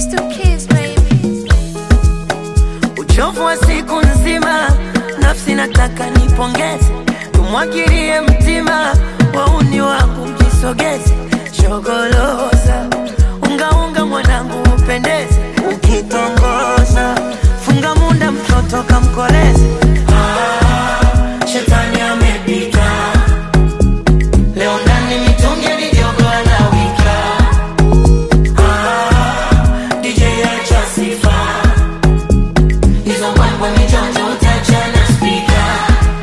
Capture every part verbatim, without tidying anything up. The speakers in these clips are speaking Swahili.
Uchovu wa siku nzima, nafsi nataka nipongeze, tumwagilie mtima, wauni wangu mjisogeze. Shogoloza, unga unga mwanangu upendeze, ukitongoza, funga munda mtoto kamkoleze. Ah, shetani amepita, leo ndani mitungi mijogo anawika. Ah, D J acha sifa, hizo mambo mijonjo utachana speaker.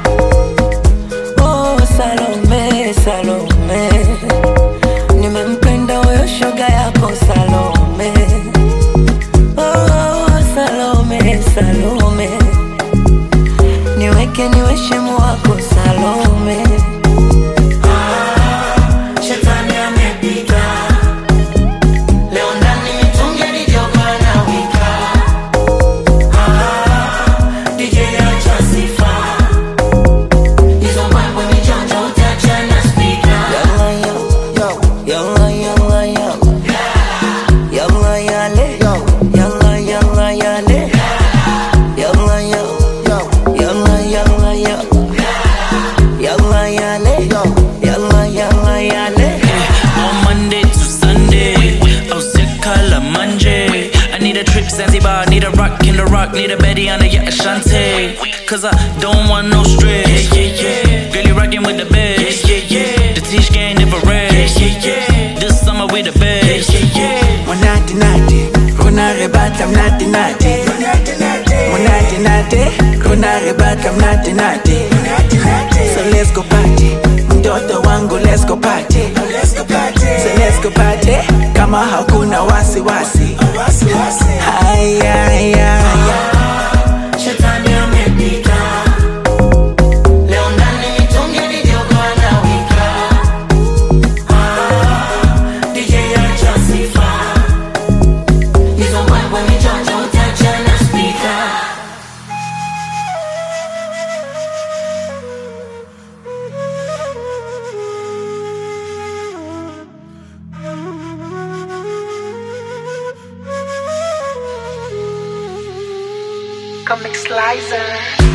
Oh Salome, Salome, nimempenda huyo shoga yako Salome. Oh Salome, Salome, niweke niwe shemu wako Salome. Ah, shetani amepita, leo ndani mitungi mijogo anawika. Ah, D J acha sifa, hizo mambo mijonjo utachana speaker. Yalla yalla yalla yalla yale, yalla yalla yale, yalla yalla yalla yalla yale, yalla yalla yale. On Monday to Sunday, oh sick color Monday. I need a trip Zanzibar, need a rock in the rock, need a Betty on the yacht Ashante. Cause I don't want no stress. Yeah, yeah, yeah. Girl, you rockin' with the best. Yeah, yeah, yeah. The Tish gang never rest. Yeah, yeah, yeah. This summer we the best. Yeah, yeah, yeah. Monati nati, kuna rebata mnati nati. Monati nati, kuna rebata mnati nati. So let's go party, mtoto wangu let's go party. So let's go party, kama hakuna wasi wasi. Haya haya haya. Shetani amepita, leo ndani mitungi mijogo anawika. Ah, D J acha sifa, hizo mambo mijonjo utachana speaker. Comic Slicer.